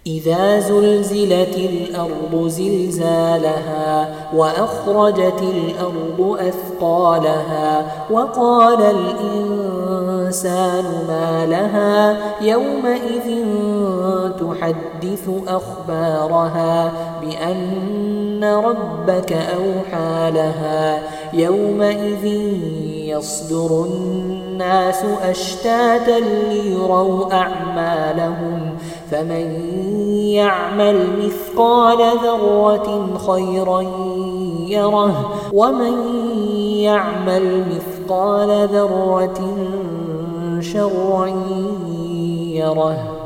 إذا زلزلت الأرض زلزالها وأخرجت الأرض أثقالها وقال الإنسان ما لها يومئذ تحدث أخبارها بأن ربك أوحى لها يومئذ يصدر الناس أشتاتا ليروا أعمالهم فمن يعمل مثقال ذرة خيرا يره ومن يعمل مثقال ذرة شرا يره.